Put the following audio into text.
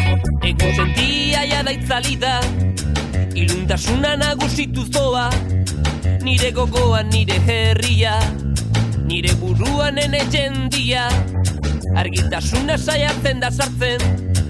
Ego sentia jada itzalida, iluntasuna nagusitu zoa, nire gogoan nire herria, nire buruan ene jendia, argitasuna saiatzen da sartzen,